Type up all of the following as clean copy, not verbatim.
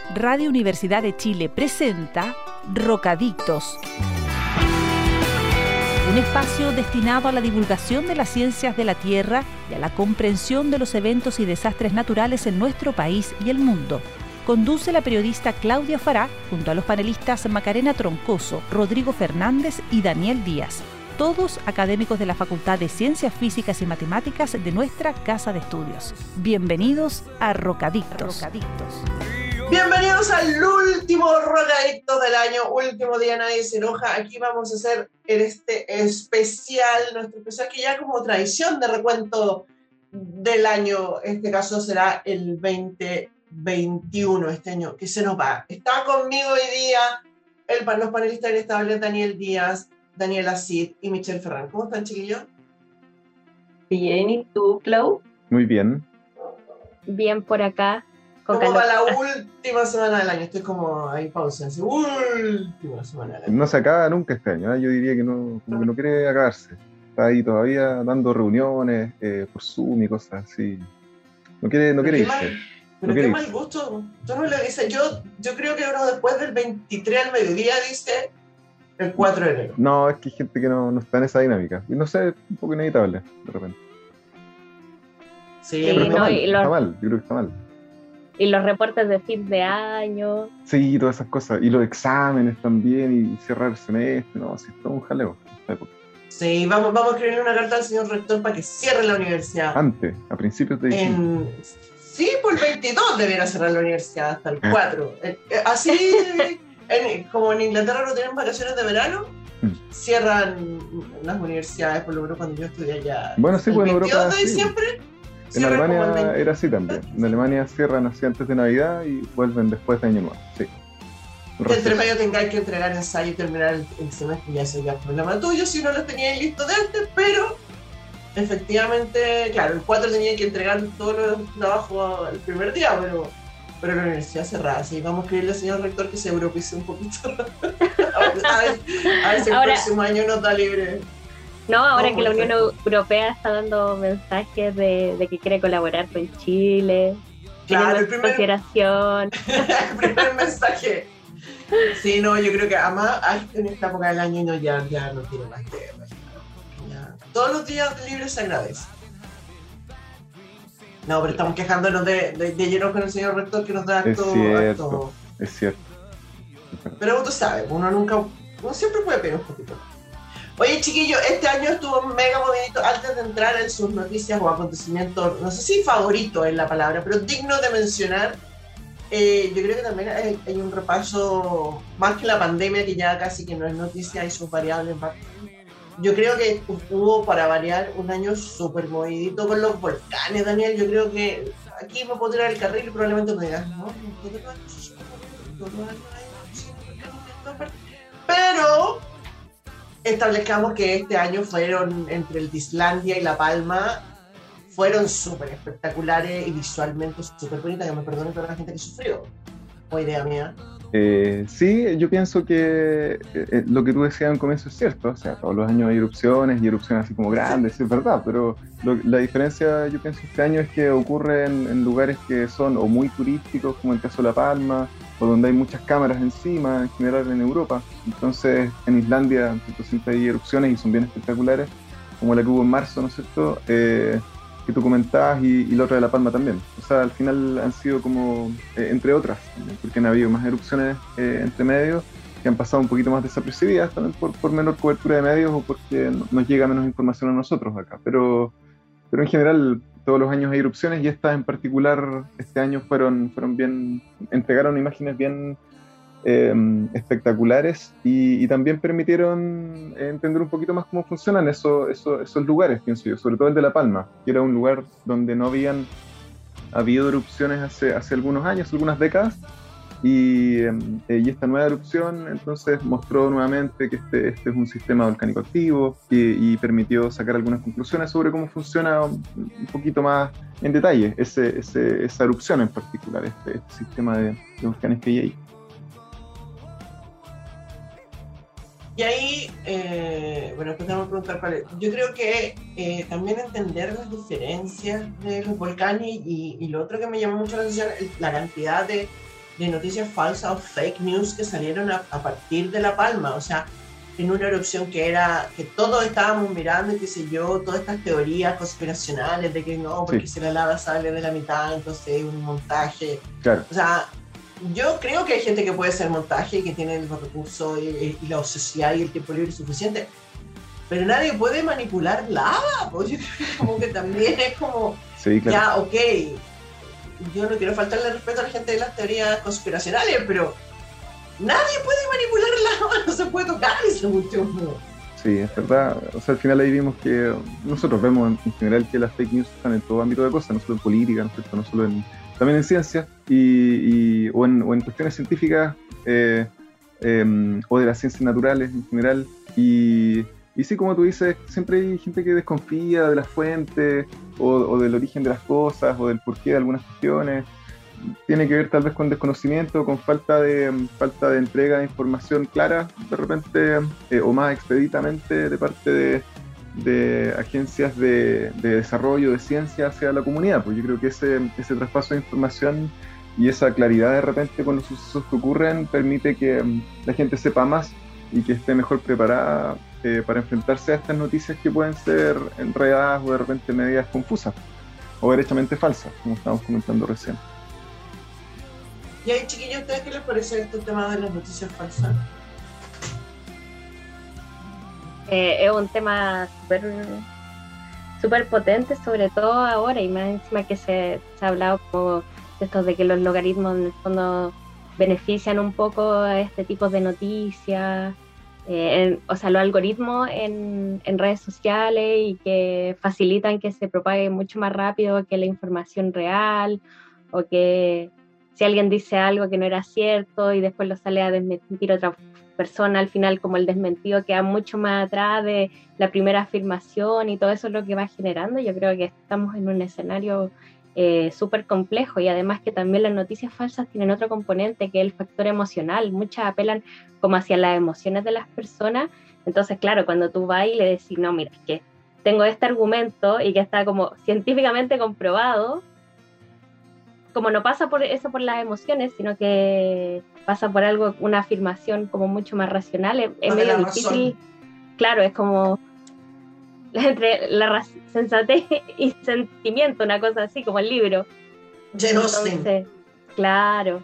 Radio Universidad de Chile presenta Rocadictos, un espacio destinado a la divulgación de las ciencias de la Tierra y a la comprensión de los eventos y desastres naturales en nuestro país y el mundo. Conduce la periodista Claudia Fará junto a los panelistas Macarena Troncoso, Rodrigo Fernández y Daniel Díaz, todos académicos de la Facultad de Ciencias Físicas y Matemáticas de nuestra Casa de Estudios. Bienvenidos a Rocadictos. Bienvenidos al último Rocadictos del año, último día Nadie se enoja. Aquí vamos a hacer este especial, nuestro especial que ya como tradición de recuento del año, este caso será el 2021, este año que se nos va. Está conmigo hoy día los panelistas inestables Daniel Díaz, Daniela Cid y Michelle Ferran. ¿Cómo están, chiquillos? Bien, ¿y tú, Clau? Muy bien. Bien por acá. ¿Cómo va la última semana del año? Estoy como ahí pausense. Última semana del año. No se acaba nunca este año, ¿eh? Yo diría que no, como que no quiere acabarse. Está ahí todavía dando reuniones por Zoom y cosas así. No quiere irse. Pero qué mal gusto. Yo no le dice. Yo creo que uno después del 23 al mediodía dice el 4 de enero. No, es que hay gente que no está en esa dinámica. Y no sé, un poco inevitable, de repente. Sí, pero está mal, yo creo que está mal. Y los reportes de fin de año. Sí, todas esas cosas. Y los exámenes también, y cerrar el semestre, no, así es todo un jaleo en esta época. Sí, vamos a escribirle una carta al señor rector para que cierre la universidad. Antes, a principios de diciembre. Sí, por el 22 debiera cerrar la universidad, hasta el 4. Así, como en Inglaterra no tienen vacaciones de verano, cierran las universidades, por lo menos cuando yo estudié allá. Bueno, sí, el 22 de diciembre. En Alemania era así también. En Alemania cierran así antes de Navidad y vuelven después de Año Nuevo. Sí. Que entre medio tengáis que entregar ensayo y terminar el semestre, ya sería problema tuyo si no los teníais listos de antes, pero efectivamente, claro, el 4 tenía que entregar todos los trabajos el primer día, pero la universidad cerrada. Así vamos a escribirle al señor rector que se europeice un poquito. a ver si el próximo año nos da libre. No, ahora que la Unión Europea está dando mensajes de que quiere colaborar con Chile, claro, consideración. El primer mensaje. Sí, no, yo creo que además en esta época del año ya no tiene más guerra. Todos los días libres se agradece. No, pero estamos quejándonos de lleno con el señor rector que nos da acto. Es cierto. Pero tú sabes, uno siempre puede pedir un poquito. Oye, chiquillos, este año estuvo mega movidito. Antes de entrar en sus noticias o acontecimientos, no sé si favorito es la palabra, pero digno de mencionar, yo creo que también hay un repaso, más que la pandemia, que ya casi que no es noticia, hay sus variables más. Yo creo que hubo, para variar, un año súper movidito con los volcanes, Daniel. Yo creo que aquí me puedo tirar el carril y probablemente me digas, ¿no? Pero establezcamos que este año fueron, entre el de Islandia y La Palma, fueron súper espectaculares y visualmente súper bonitas. Que me perdonen toda la gente que sufrió. ¿O idea mía? Sí, yo pienso que lo que tú decías en comienzo es cierto. O sea, todos los años hay erupciones y erupciones así como grandes, es verdad, pero la diferencia, yo pienso, este año es que ocurre en lugares que son o muy turísticos, como el caso de La Palma, o donde hay muchas cámaras encima, en general en Europa. Entonces, en Islandia siempre hay erupciones y son bien espectaculares, como la que hubo en marzo, ¿no es cierto?, que tú comentabas, y la otra de La Palma también. O sea, al final han sido como, entre otras, porque han habido más erupciones entre medios, que han pasado un poquito más desapercibidas, también por menor cobertura de medios o porque nos llega menos información a nosotros acá. Pero en general, todos los años hay erupciones, y estas en particular este año entregaron imágenes bien espectaculares, y también permitieron entender un poquito más cómo funcionan esos lugares, pienso yo, sobre todo el de La Palma, que era un lugar donde no habían habido erupciones hace algunos años, algunas décadas, y esta nueva erupción entonces mostró nuevamente que este es un sistema volcánico activo, y permitió sacar algunas conclusiones sobre cómo funciona un poquito más en detalle esa erupción en particular, este sistema de volcanes que hay ahí. Y ahí, después te vamos a preguntar cuál es. Yo creo que también entender las diferencias de los volcanes, y lo otro que me llamó mucho la atención es la cantidad de de noticias falsas o fake news que salieron a partir de La Palma, o sea, en una erupción que todos estábamos mirando y qué sé yo, todas estas teorías conspiracionales de que no, porque si la lava sale de la mitad, entonces es un montaje. Claro. O sea, yo creo que hay gente que puede hacer montaje y que tiene los recursos y la ociosidad y el tiempo libre suficiente, pero nadie puede manipular lava, pues yo creo que como que también es como, sí, claro. Ya, ok, yo no quiero faltarle respeto a la gente de las teorías conspiracionales, pero nadie puede manipular lava, no se puede tocar esa cuestión. Sí, es verdad. O sea, al final ahí vimos que nosotros vemos en general que las fake news están en todo ámbito de cosas, no solo en política, ¿no es cierto? No solo también en ciencia o en cuestiones científicas o de las ciencias naturales en general. Y sí, como tú dices, siempre hay gente que desconfía de las fuentes o del origen de las cosas o del porqué de algunas cuestiones. Tiene que ver tal vez con desconocimiento, con falta de entrega de información clara, de repente, o más expeditamente de parte de agencias de desarrollo de ciencia hacia la comunidad. Pues yo creo que ese traspaso de información y esa claridad de repente con los sucesos que ocurren permite que la gente sepa más y que esté mejor preparada para enfrentarse a estas noticias que pueden ser enredadas o de repente medias confusas o derechamente falsas, como estábamos comentando recién. Y ahí, chiquillos, ¿a ustedes qué les parece este tema de las noticias falsas? Es un tema súper potente, sobre todo ahora, y más encima que se ha hablado como de esto de que los logaritmos en el fondo benefician un poco a este tipo de noticias, o sea, los algoritmos en redes sociales y que facilitan que se propague mucho más rápido que la información real, o que si alguien dice algo que no era cierto y después lo sale a desmentir otra persona, al final como el desmentido queda mucho más atrás de la primera afirmación y todo eso es lo que va generando. Yo creo que estamos en un escenario súper complejo y además que también las noticias falsas tienen otro componente que es el factor emocional. Muchas apelan como hacia las emociones de las personas. Entonces, claro, cuando tú vas y le decís, no, mira, es que tengo este argumento y que está como científicamente comprobado, como no pasa por eso por las emociones, sino que pasa por algo, una afirmación como mucho más racional, es medio difícil. Claro, es como entre sensatez y sentimiento, una cosa así, como el libro. Entonces, claro.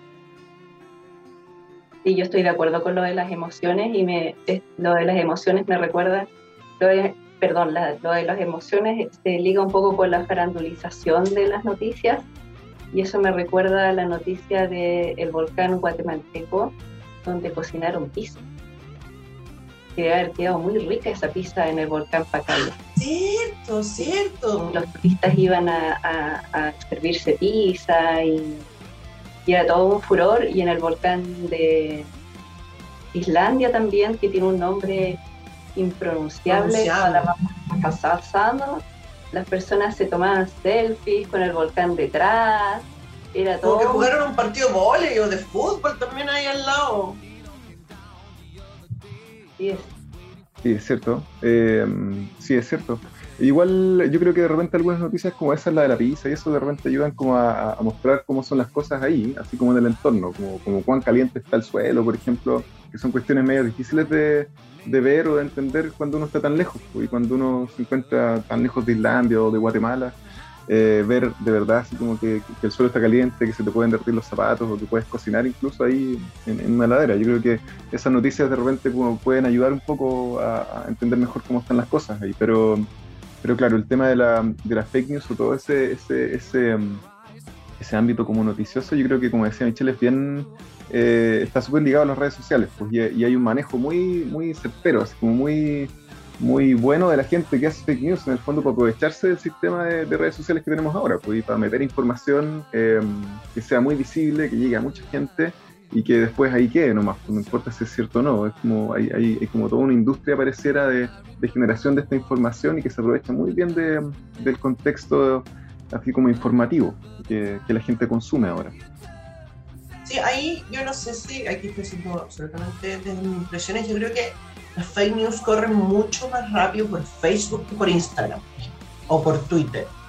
Sí, yo estoy de acuerdo con lo de las emociones y lo de las emociones me recuerda, lo de las emociones se liga un poco con la farandulización de las noticias. Y eso me recuerda a la noticia del volcán guatemalteco, donde cocinaron pizza. Que debe haber quedado muy rica esa pizza en el volcán Pacaya. Cierto. Los turistas iban a servirse pizza y era todo un furor. Y en el volcán de Islandia también, que tiene un nombre impronunciable, las personas se tomaban selfies con el volcán detrás, era todo. Como que jugaron un partido de vóley o de fútbol también ahí al lado. Sí, es cierto. Sí, es cierto. Igual yo creo que de repente algunas noticias como esa, la de la pizza y eso, de repente ayudan como a mostrar cómo son las cosas ahí, así como en el entorno, como cuán caliente está el suelo, por ejemplo, que son cuestiones medio difíciles de ver o de entender cuando uno está tan lejos, y cuando uno se encuentra tan lejos de Islandia o de Guatemala, ver de verdad así como que el suelo está caliente, que se te pueden derretir los zapatos o que puedes cocinar incluso ahí en una heladera. Yo creo que esas noticias de repente como pueden ayudar un poco a entender mejor cómo están las cosas ahí, pero claro, el tema de la fake news o todo ese ámbito como noticioso, yo creo que, como decía Michelle, es bien está súper ligado a las redes sociales, pues, y hay un manejo muy certero, así como muy bueno de la gente que hace fake news, en el fondo, para aprovecharse del sistema de redes sociales que tenemos ahora, pues, y para meter información que sea muy visible, que llegue a mucha gente y que después ahí quede nomás, pues, no importa si es cierto o no. Es como hay como toda una industria pareciera de generación de esta información y que se aprovecha muy bien del contexto así como informativo que la gente consume ahora. Sí, ahí yo no sé si, aquí estoy siendo absolutamente de mis impresiones, yo creo que las fake news corren mucho más rápido por Facebook que por Instagram o por Twitter.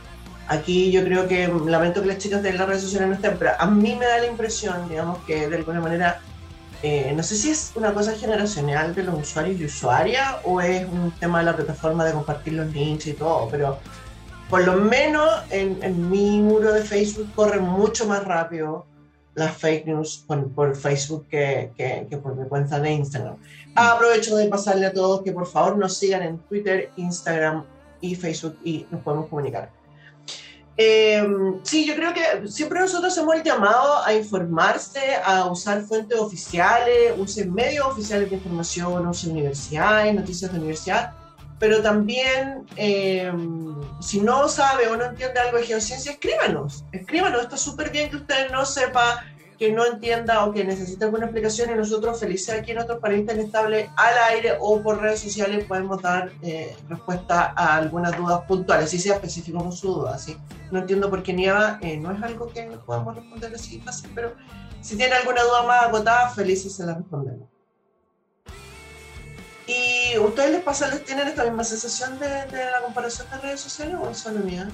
Aquí yo creo que, lamento que las chicas de las redes sociales no estén, pero a mí me da la impresión, digamos, que de alguna manera, no sé si es una cosa generacional de los usuarios y usuarias o es un tema de la plataforma de compartir los links y todo, pero por lo menos en mi muro de Facebook corren mucho más rápido las fake news por Facebook que por mi cuenta de Instagram. Aprovecho de pasarle a todos que por favor nos sigan en Twitter, Instagram y Facebook y nos podemos comunicar. Sí, yo creo que siempre nosotros hacemos el llamado a informarse, a usar fuentes oficiales, usen medios oficiales de información, usen universidades, noticias de universidad, pero también si no sabe o no entiende algo de geociencia, escríbanos, está súper bien que usted no sepa, que no entienda o que necesite alguna explicación, y nosotros felices aquí en Otros Panelistas Inestables al aire o por redes sociales podemos dar respuesta a algunas dudas puntuales, si sea específico con su duda, ¿sí? No entiendo por qué nieva, no es algo que podamos responder así fácil, pero si tiene alguna duda más acotada, felices se la respondemos. ¿Y ustedes les tienen esta misma sensación de la comparación de redes sociales o es solo mía?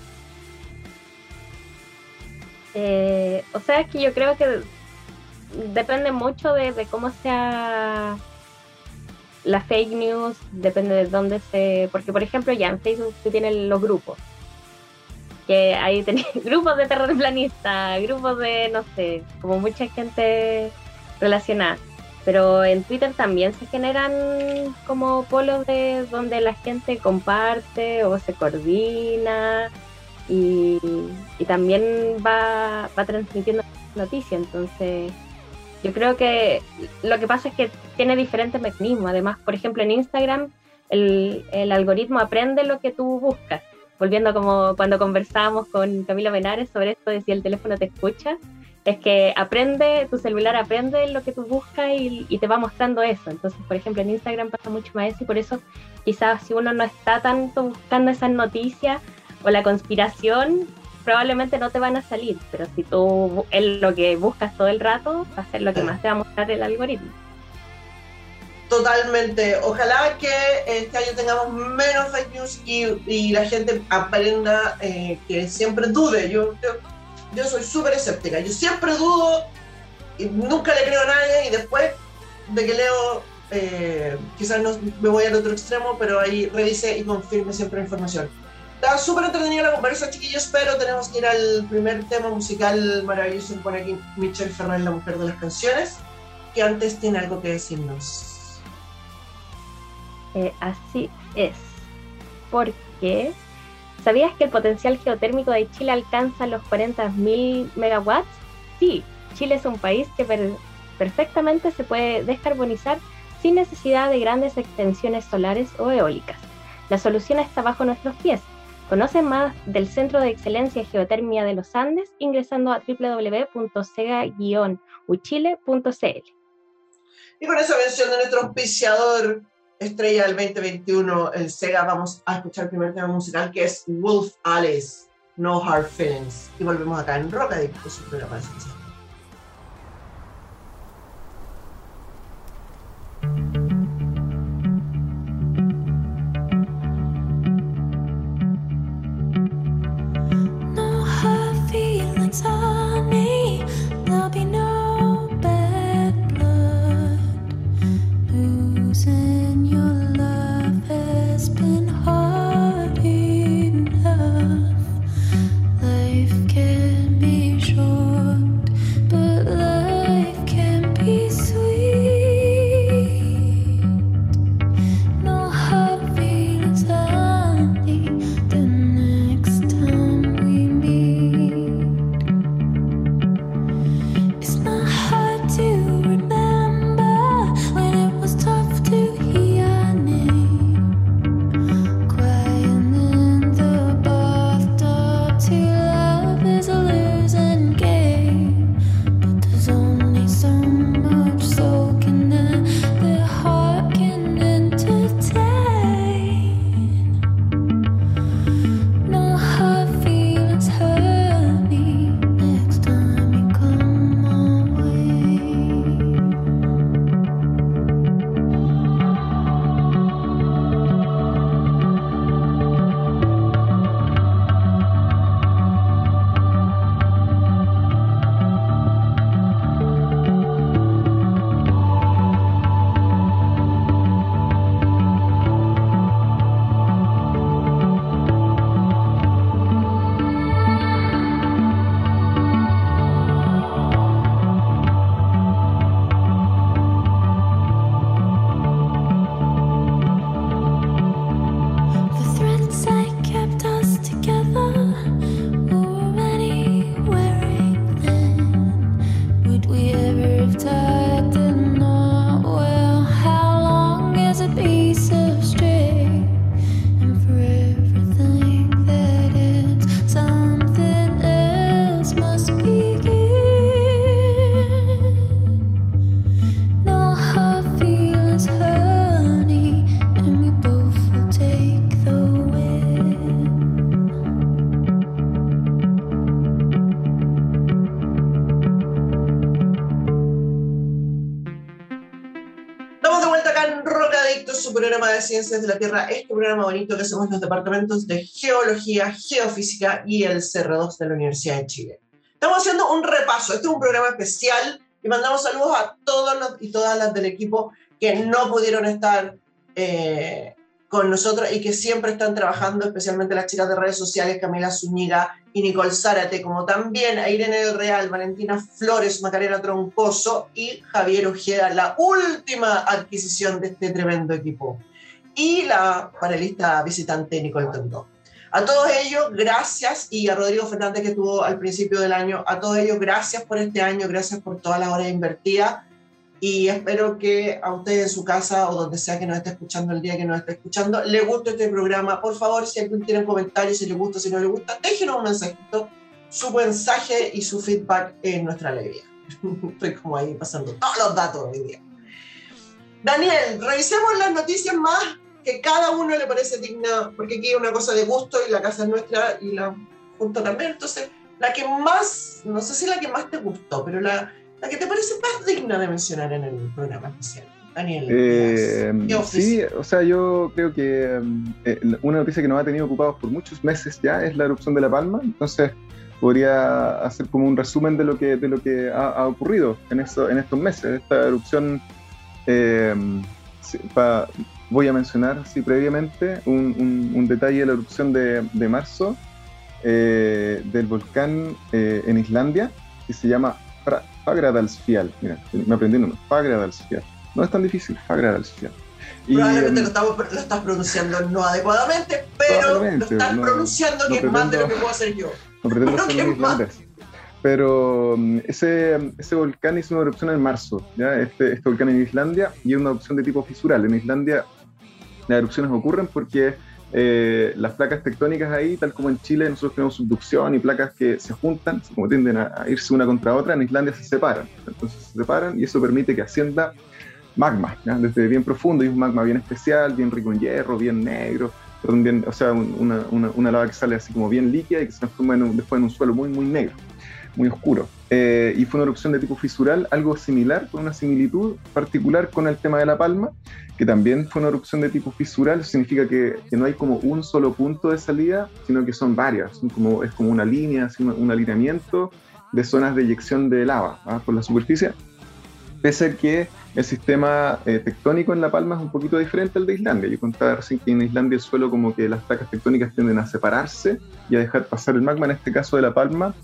O sea, es que yo creo que depende mucho de cómo sea la fake news, depende de dónde porque por ejemplo ya en Facebook tú tienes los grupos, que ahí tenés grupos de terraplanistas, grupos de, no sé, como mucha gente relacionada, pero en Twitter también se generan como polos de donde la gente comparte o se coordina y también va transmitiendo noticias. Entonces yo creo que lo que pasa es que tiene diferentes mecanismos. Además, por ejemplo, en Instagram el algoritmo aprende lo que tú buscas, volviendo como cuando conversábamos con Camila Menares sobre esto de si el teléfono te escucha, es que tu celular aprende lo que tú buscas y te va mostrando eso. Entonces, por ejemplo, en Instagram pasa mucho más eso, y por eso quizás si uno no está tanto buscando esas noticias o la conspiración, probablemente no te van a salir, pero si tú lo que buscas todo el rato, va a ser lo que más te va a mostrar el algoritmo. Totalmente. Ojalá que este año tengamos menos fake news y la gente aprenda que siempre dude. Yo soy súper escéptica, yo siempre dudo y nunca le creo a nadie, y después de que leo, quizás no me voy al otro extremo, pero ahí revise y confirme siempre la información. Está súper entretenida la conversa, chiquillos, pero tenemos que ir al primer tema musical maravilloso que pone aquí Michelle Ferrer, la mujer de las canciones, que antes tiene algo que decirnos. Así es, porque ¿sabías que el potencial geotérmico de Chile alcanza los 40.000 megawatts? Sí, Chile es un país que perfectamente se puede descarbonizar sin necesidad de grandes extensiones solares o eólicas. La solución está bajo nuestros pies. Conoce más del Centro de Excelencia Geotermia de los Andes ingresando a www.sega-uchile.cl. Y con esa mención de nuestro auspiciador estrella del 2021, el Sega, vamos a escuchar el primer tema musical, que es Wolf Alice, No Hard Feelings. Y volvemos acá en Rockadicto, su programa de ciencia. No hard feelings on me, there'll be no bad blood. Losing your love has been hard enough. Life can be short su programa de Ciencias de la Tierra, este programa bonito que hacemos los departamentos de Geología, Geofísica y el CR2 de la Universidad de Chile. Estamos haciendo un repaso, este es un programa especial y mandamos saludos a todos los y todas las del equipo que no pudieron estar con nosotros y que siempre están trabajando, especialmente las chicas de redes sociales, Camila Zúñiga y Nicole Zárate, como también a Irene del Real, Valentina Flores, Macarena Troncoso y Javier Ojeda, la última adquisición de este tremendo equipo, y la panelista visitante Nicole Tondó. A todos ellos, gracias, y a Rodrigo Fernández que estuvo al principio del año, a todos ellos, gracias por este año, gracias por todas las horas invertidas, y espero que a ustedes en su casa o donde sea que nos esté escuchando el día que nos esté escuchando, le guste este programa. Por favor, si alguien tiene comentarios, si le gusta, si no le gusta, déjenos un mensajito, su mensaje y su feedback es nuestra alegría. Estoy como ahí pasando todos los datos hoy día. Daniel, revisemos las noticias más que cada uno le parece digna, porque aquí hay una cosa de gusto y la casa es nuestra y la junto también. Entonces, la que más, no sé si la que más te gustó, pero la que te parece más digna de mencionar en el programa especial. Daniel. Sí, o sea, yo creo que una noticia que nos ha tenido ocupados por muchos meses ya es la erupción de La Palma. Entonces, podría hacer como un resumen de lo que ha ocurrido en estos meses. Esta erupción, voy a mencionar así previamente un detalle de la erupción de marzo del volcán en Islandia, que se llama Fagradalsfjall. Mira, me aprendí el nombre, Fagradalsfjall. No es tan difícil, Fagradalsfjall. Probablemente lo estás pronunciando no adecuadamente, pero lo estás pronunciando que es más de lo que puedo hacer yo. No pretendo ser un islandés. Pero ese volcán hizo una erupción en marzo, ¿ya? Este volcán en Islandia, y es una erupción de tipo fisural. En Islandia las erupciones ocurren porque las placas tectónicas ahí, tal como en Chile nosotros tenemos subducción y placas que se juntan, como tienden a irse una contra otra, en Islandia se separan. Entonces se separan y eso permite que ascienda magma, ¿ya? Desde bien profundo, y es un magma bien especial, bien rico en hierro, bien negro, bien, o sea, una lava que sale así como bien líquida y que se transforma después en un suelo muy, muy negro, muy oscuro. Y fue una erupción de tipo fisural, algo similar, con una similitud particular con el tema de La Palma, que también fue una erupción de tipo fisural. Eso significa que no hay como un solo punto de salida, sino que son varias, es como una línea, un alineamiento de zonas de eyección de lava por la superficie, pese a que el sistema tectónico en La Palma es un poquito diferente al de Islandia. Yo contaba recién que en Islandia el suelo, como que las placas tectónicas tienden a separarse y a dejar pasar el magma. En este caso de La Palma,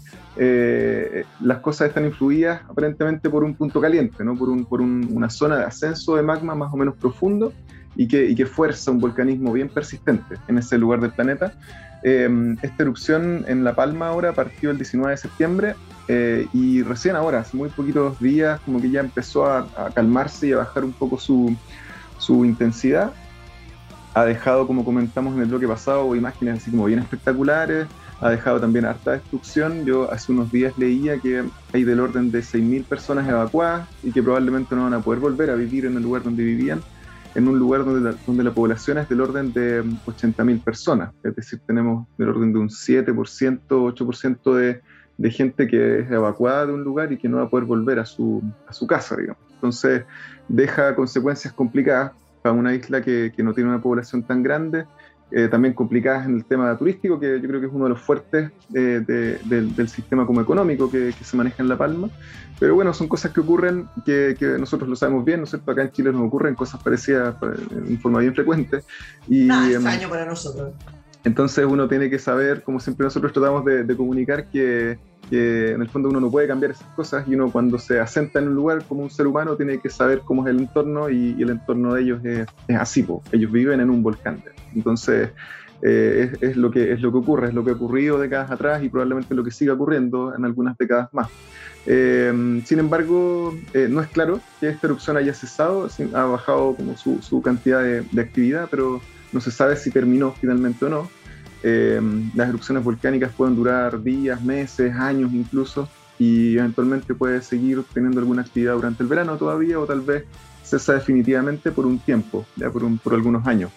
las cosas están influidas aparentemente por un punto caliente, ¿no? por una zona de ascenso de magma más o menos profundo y que fuerza un volcanismo bien persistente en ese lugar del planeta. Esta erupción en La Palma ahora partió el 19 de septiembre y recién ahora, hace muy poquitos días, como que ya empezó a calmarse y a bajar un poco su intensidad. Ha dejado, como comentamos en el bloque pasado, imágenes así como bien espectaculares. Ha dejado también harta destrucción. Yo hace unos días leía que hay del orden de 6.000 personas evacuadas y que probablemente no van a poder volver a vivir en el lugar donde vivían, en un lugar donde la población es del orden de 80.000 personas. Es decir, tenemos del orden de un 7%, 8% de gente que es evacuada de un lugar y que no va a poder volver a su casa, digamos. Entonces, deja consecuencias complicadas para una isla que no tiene una población tan grande, también complicadas en el tema turístico, que yo creo que es uno de los fuertes del sistema como económico que se maneja en La Palma. Pero bueno, son cosas que ocurren, que nosotros lo sabemos bien, ¿no es cierto? Acá en Chile nos ocurren cosas parecidas en forma bien frecuente. Y, extraño para nosotros. Entonces uno tiene que saber, como siempre nosotros tratamos de comunicar, que en el fondo uno no puede cambiar esas cosas, y uno cuando se asenta en un lugar como un ser humano tiene que saber cómo es el entorno, y el entorno de ellos es así, ellos viven en un volcán. Entonces es lo que ocurre, es lo que ha ocurrido décadas atrás y probablemente lo que siga ocurriendo en algunas décadas más. Sin embargo, no es claro que esta erupción haya cesado, ha bajado como su cantidad de actividad, pero no se sabe si terminó finalmente o no. Las erupciones volcánicas pueden durar días, meses, años incluso, y eventualmente puede seguir teniendo alguna actividad durante el verano todavía, o tal vez cesa definitivamente por un tiempo, ya por algunos años.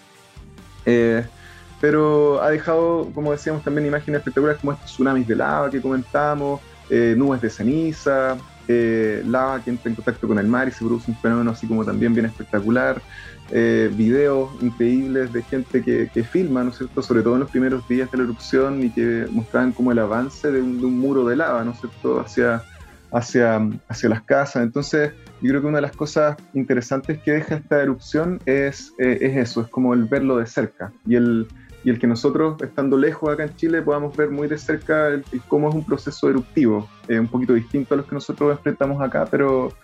Pero ha dejado, como decíamos, también imágenes espectaculares como estos tsunamis de lava que comentábamos, nubes de ceniza, lava que entra en contacto con el mar y se produce un fenómeno así como también bien espectacular. Videos increíbles de gente que filma, ¿no es cierto?, sobre todo en los primeros días de la erupción y que mostraban como el avance de un muro de lava, ¿no es cierto?, hacia las casas. Entonces, yo creo que una de las cosas interesantes que deja esta erupción es eso, es como el verlo de cerca y el que nosotros, estando lejos acá en Chile, podamos ver muy de cerca el cómo es un proceso eruptivo, un poquito distinto a los que nosotros enfrentamos acá, pero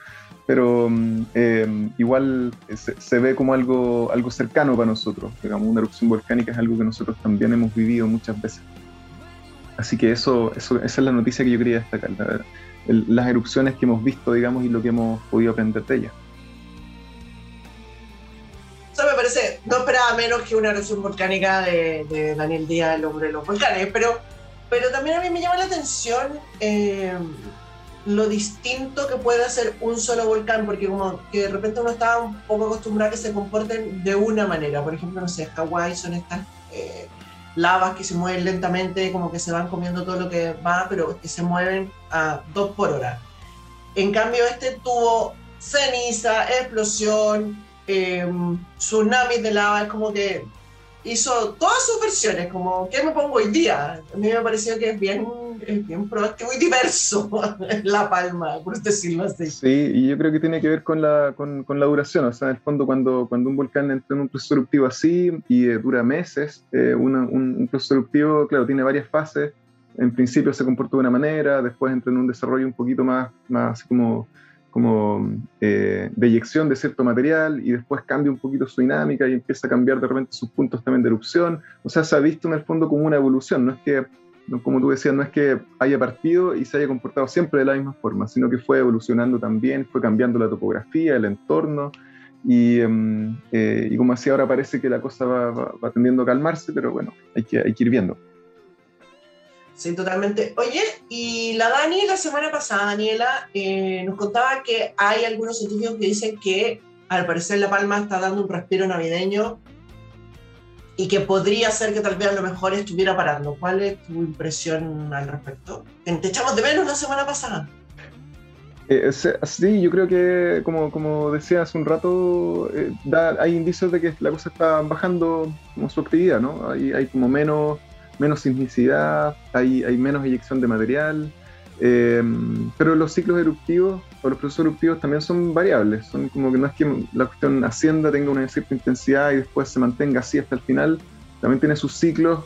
igual se ve como algo cercano para nosotros. Digamos, una erupción volcánica es algo que nosotros también hemos vivido muchas veces. Así que esa es la noticia que yo quería destacar, las erupciones que hemos visto, digamos, y lo que hemos podido aprender de ellas. Eso me parece, no esperaba menos que una erupción volcánica de Daniel Díaz, el hombre de los volcanes, pero también a mí me llama la atención lo distinto que puede hacer un solo volcán, porque como que de repente uno está un poco acostumbrado a que se comporten de una manera. Por ejemplo, no sé, Hawái son estas lavas que se mueven lentamente, como que se van comiendo todo lo que va, pero que se mueven a 2 por hora. En cambio, este tuvo ceniza, explosión, tsunamis de lava, es como que hizo todas sus versiones, como ¿qué me pongo hoy día? A mí me pareció que es bien proactivo y diverso La Palma, por decirlo así. Sí, y yo creo que tiene que ver con la duración. O sea, en el fondo, cuando un volcán entra en un proceso eruptivo así y dura meses, un proceso eruptivo, claro, tiene varias fases. En principio se comporta de una manera, después entra en un desarrollo un poquito más como de eyección de cierto material, y después cambia un poquito su dinámica y empieza a cambiar de repente sus puntos también de erupción. O sea, se ha visto en el fondo como una evolución. No es que, como tú decías, no es que haya partido y se haya comportado siempre de la misma forma, sino que fue evolucionando también, fue cambiando la topografía, el entorno, y como así ahora parece que la cosa va tendiendo a calmarse, pero bueno, hay que ir viendo. Sí, totalmente. Oye, y la Dani, la semana pasada, Daniela, nos contaba que hay algunos científicos que dicen que al parecer La Palma está dando un respiro navideño y que podría ser que tal vez a lo mejor estuviera parando. ¿Cuál es tu impresión al respecto? Te echamos de menos la semana pasada. Sí, yo creo que, como decía hace un rato, hay indicios de que la cosa está bajando como su actividad, ¿no? Hay como menos sismicidad, hay menos eyección de material, pero los ciclos eruptivos o los procesos eruptivos también son variables. Son como que no es que la cuestión ascienda, tenga una cierta intensidad y después se mantenga así hasta el final. También tiene sus ciclos,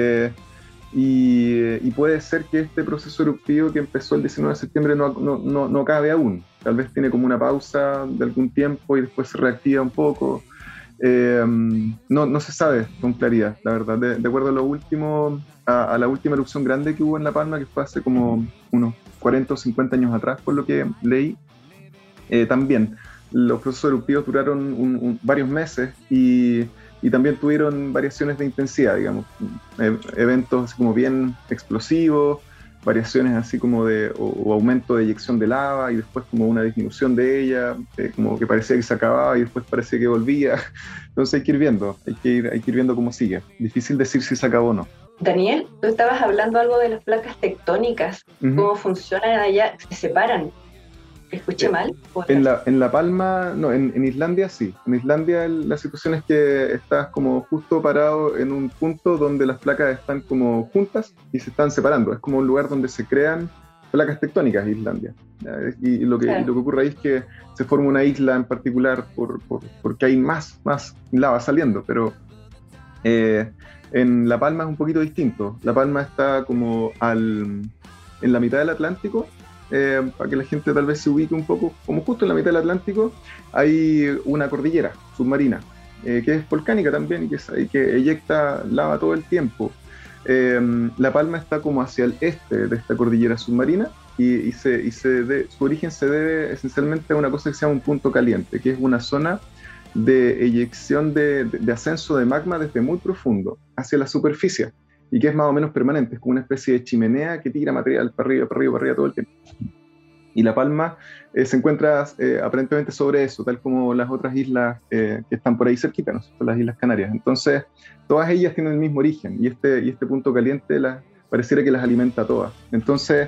y puede ser que este proceso eruptivo que empezó el 19 de septiembre no acabe aún. Tal vez tiene como una pausa de algún tiempo y después se reactiva un poco. No se sabe con claridad, la verdad. De acuerdo a la última erupción grande que hubo en La Palma, que fue hace como unos 40 o 50 años atrás, por lo que leí, también los procesos eruptivos duraron varios meses y también tuvieron variaciones de intensidad, digamos, eventos así como bien explosivos, variaciones así como o aumento de eyección de lava y después como una disminución de ella, como que parecía que se acababa y después parecía que volvía. Entonces hay que ir viendo, hay que ir viendo cómo sigue. Difícil decir si se acabó o no. Daniel, tú estabas hablando algo de las placas tectónicas, cómo funcionan allá, se separan. ¿Escuché mal? En La Palma, no, en Islandia sí. En Islandia la situación es que estás como justo parado en un punto donde las placas están como juntas y se están separando. Es como un lugar donde se crean placas tectónicas en Islandia. Y lo que ocurre ahí es que se forma una isla en particular porque hay más lava saliendo, pero en La Palma es un poquito distinto. La Palma está como en la mitad del Atlántico. Para que la gente tal vez se ubique un poco, como justo en la mitad del Atlántico hay una cordillera submarina que es volcánica también y que eyecta lava todo el tiempo. La Palma está como hacia el este de esta cordillera submarina y su origen se debe esencialmente a una cosa que se llama un punto caliente, que es una zona de eyección de ascenso de magma desde muy profundo hacia la superficie, y que es más o menos permanente, es como una especie de chimenea que tira material para arriba todo el tiempo. Y La Palma se encuentra aparentemente sobre eso, tal como las otras islas que están por ahí cerquita, ¿no? Las Islas Canarias. Entonces, todas ellas tienen el mismo origen, y este punto caliente pareciera que las alimenta a todas. Entonces,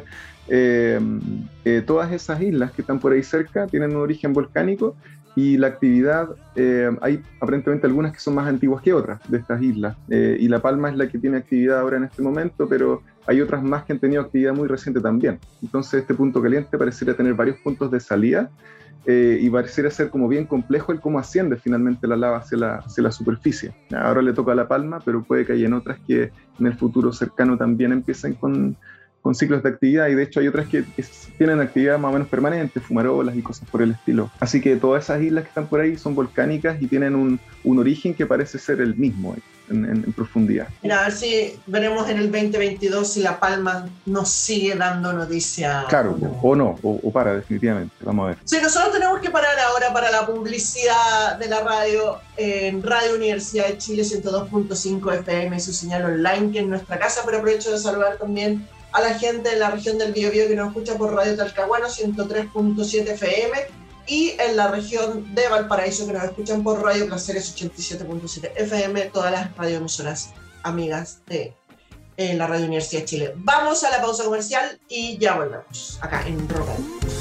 todas esas islas que están por ahí cerca tienen un origen volcánico y la actividad, hay aparentemente algunas que son más antiguas que otras de estas islas, y La Palma es la que tiene actividad ahora en este momento, pero hay otras más que han tenido actividad muy reciente también. Entonces este punto caliente pareciera tener varios puntos de salida, y pareciera ser como bien complejo el cómo asciende finalmente la lava hacia la superficie. Ahora le toca a La Palma, pero puede que haya otras que en el futuro cercano también empiecen con ciclos de actividad, y de hecho hay otras que tienen actividad más o menos permanente, fumarolas y cosas por el estilo. Así que todas esas islas que están por ahí son volcánicas y tienen un origen que parece ser el mismo en profundidad. Mira, a ver si veremos en el 2022 si La Palma nos sigue dando noticias. Claro, o no, o para, definitivamente. Vamos a ver. Sí, nosotros tenemos que parar ahora para la publicidad de la radio en Radio Universidad de Chile 102.5 FM y su señal online, que es nuestra casa, pero aprovecho de saludar también a la gente de la región del Biobío que nos escucha por Radio Talcahuano 103.7 FM y en la región de Valparaíso que nos escuchan por Radio Placeres 87.7 FM, todas las radioemisoras amigas de la Radio Universidad de Chile. Vamos a la pausa comercial y ya volvemos acá en Rock Adictos.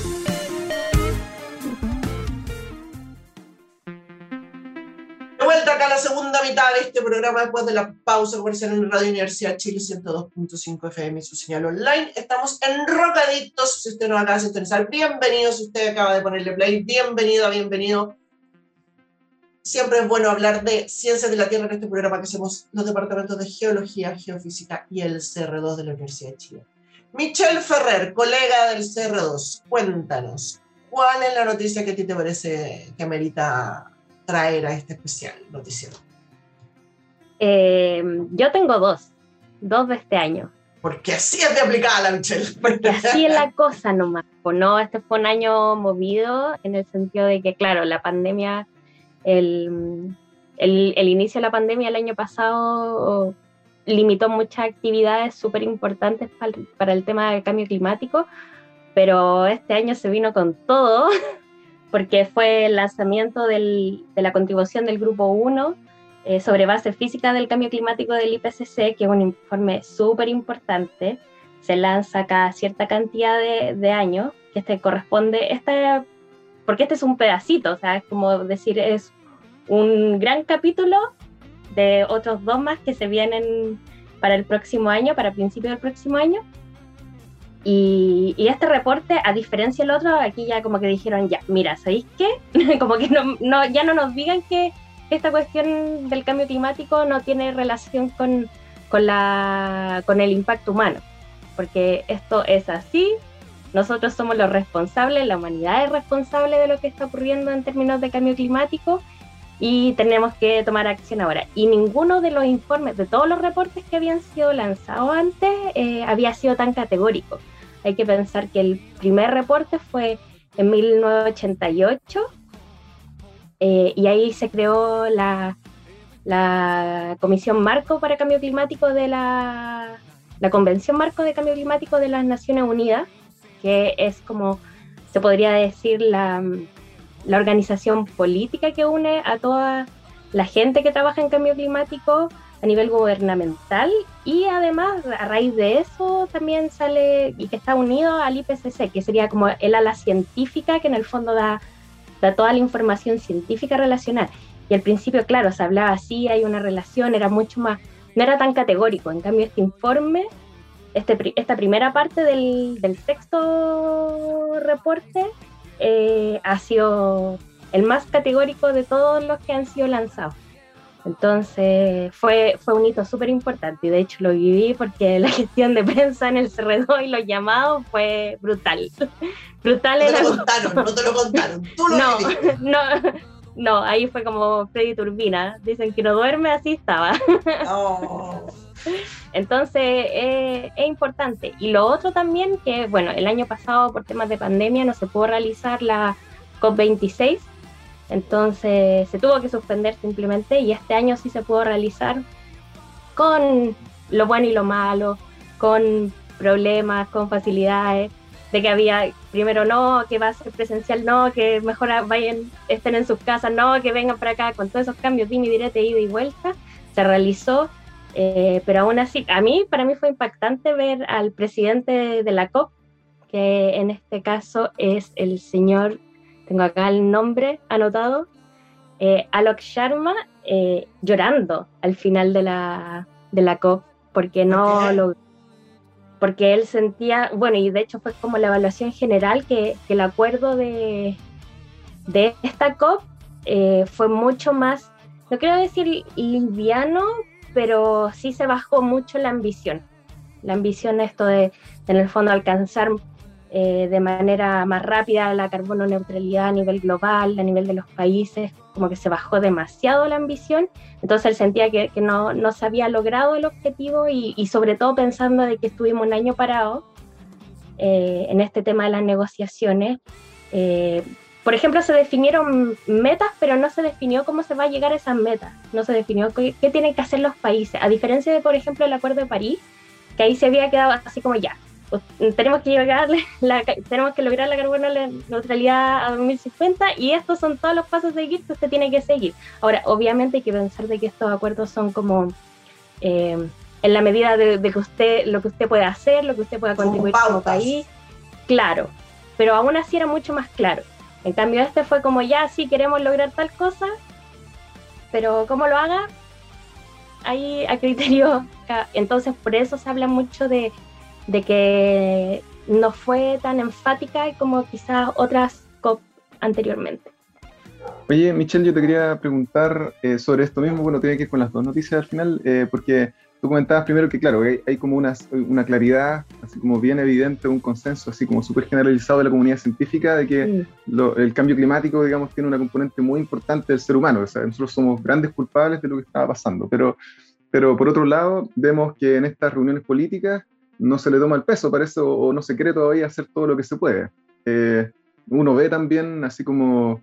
De vuelta acá a la segunda mitad de este programa después de la pausa comercial en Radio Universidad Chile 102.5 FM y su señal online. Estamos en Rock Adictos. Si usted nos acaba de sintonizar, bienvenido. Si usted acaba de ponerle play, bienvenido. Siempre es bueno hablar de ciencias de la Tierra en este programa que hacemos los departamentos de Geología, Geofísica y el CR2 de la Universidad de Chile. Michelle Ferrer, colega del CR2, cuéntanos, ¿cuál es la noticia que a ti te parece que amerita traer a este especial noticiero? Yo tengo dos de este año. Porque así es de aplicada la Michelle. Porque así es la cosa nomás. No, este fue un año movido en el sentido de que, claro, la pandemia, el inicio de la pandemia el año pasado limitó muchas actividades súper importantes para el tema del cambio climático, pero este año se vino con todo, porque fue el lanzamiento de la contribución del Grupo 1 sobre base física del cambio climático del IPCC, que es un informe súper importante. Se lanza cada cierta cantidad de años, que corresponde, porque este es un pedacito, o sea, es como decir, es un gran capítulo de otros dos más que se vienen para el próximo año, para principios del próximo año. Y este reporte, a diferencia del otro, aquí ya como que dijeron, ya, mira, ¿sabéis qué? Como que ya no nos digan que esta cuestión del cambio climático no tiene relación con el impacto humano, porque esto es así, nosotros somos los responsables, la humanidad es responsable de lo que está ocurriendo en términos de cambio climático y tenemos que tomar acción ahora. Y ninguno de los informes, de todos los reportes que habían sido lanzados antes, había sido tan categórico. Hay que pensar que el primer reporte fue en 1988, y ahí se creó la Comisión Marco para Cambio Climático de la Convención Marco de Cambio Climático de las Naciones Unidas, que es como, se podría decir, la organización política que une a toda la gente que trabaja en cambio climático a nivel gubernamental, y además a raíz de eso también sale y que está unido al IPCC, que sería como el ala científica que en el fondo da toda la información científica relacional. Y al principio, claro, se hablaba así, hay una relación, era mucho más, no era tan categórico. En cambio, este informe, esta primera parte del sexto reporte ha sido el más categórico de todos los que han sido lanzados. Entonces fue un hito súper importante, y de hecho lo viví porque la gestión de prensa en el CR2 y los llamados fue brutal. Brutal. No te lo contaron, tú lo viviste. No, ahí fue como Freddy Turbina, dicen que no duerme, así estaba. Oh. Entonces es importante. Y lo otro también, que bueno, el año pasado por temas de pandemia no se pudo realizar la COP26, entonces se tuvo que suspender simplemente, y este año sí se pudo realizar con lo bueno y lo malo, con problemas, con facilidades, de que había, primero no, que va a ser presencial, no, que mejor estén en sus casas, no, que vengan para acá, con todos esos cambios, dime, direte, ida y vuelta. Se realizó Pero aún así, para mí fue impactante ver al presidente de la COP, que en este caso es el señor, tengo acá el nombre anotado, Alok Sharma, llorando al final de la COP, porque porque él sentía, bueno, y de hecho fue como la evaluación general, que el acuerdo de esta COP fue mucho más, no quiero decir liviano, pero sí se bajó mucho la ambición. La ambición, esto de en el fondo alcanzar de manera más rápida la carbono neutralidad a nivel global, a nivel de los países, como que se bajó demasiado la ambición. Entonces él sentía que no se había logrado el objetivo, y sobre todo pensando de que estuvimos un año parados en este tema de las negociaciones. Por ejemplo, se definieron metas, pero no se definió cómo se va a llegar a esas metas. No se definió qué tienen que hacer los países. A diferencia de, por ejemplo, el Acuerdo de París, que ahí se había quedado así como ya, pues, tenemos que lograr la carbono neutralidad a 2050, y estos son todos los pasos a seguir que usted tiene que seguir. Ahora, obviamente hay que pensar de que estos acuerdos son como en la medida de que lo que usted puede hacer, lo que usted pueda contribuir como país. Claro, pero aún así era mucho más claro. En cambio, este fue como, ya, sí, queremos lograr tal cosa, pero cómo lo haga, ahí a criterio. Entonces, por eso se habla mucho de que no fue tan enfática como quizás otras COP anteriormente. Oye, Michelle, yo te quería preguntar sobre esto mismo, bueno, tiene que ver con las dos noticias al final, porque tú comentabas primero que, claro, hay como una claridad, así como bien evidente, un consenso así como súper generalizado de la comunidad científica de que el cambio climático, digamos, tiene una componente muy importante del ser humano. O sea, nosotros somos grandes culpables de lo que estaba pasando, pero por otro lado, vemos que en estas reuniones políticas no se le toma el peso, parece, o no se quiere todavía hacer todo lo que se puede. Uno ve también, así como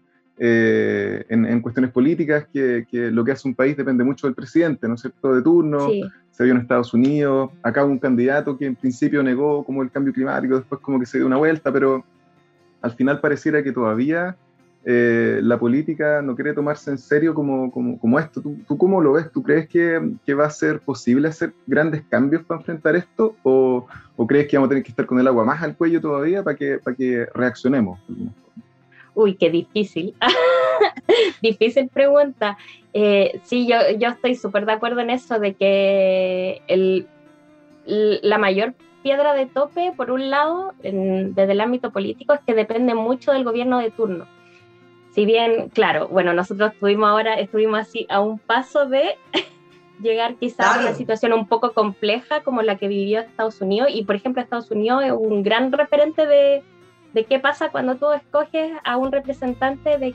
en cuestiones políticas, que lo que hace un país depende mucho del presidente, ¿no es cierto?, de turno. Sí. Se vio en Estados Unidos, acá hubo un candidato que en principio negó como el cambio climático, después como que se dio una vuelta, pero al final pareciera que todavía la política no quiere tomarse en serio como esto. ¿Tú cómo lo ves? ¿Tú crees que va a ser posible hacer grandes cambios para enfrentar esto? ¿O crees que vamos a tener que estar con el agua más al cuello todavía para que reaccionemos? Uy, qué difícil. Difícil pregunta. Sí, yo estoy súper de acuerdo en eso, de que la mayor piedra de tope, por un lado, desde el ámbito político, es que depende mucho del gobierno de turno. Si bien, claro, bueno, nosotros estuvimos así a un paso de llegar quizás a una situación un poco compleja como la que vivió Estados Unidos, y por ejemplo Estados Unidos es un gran referente de qué pasa cuando tú escoges a un representante de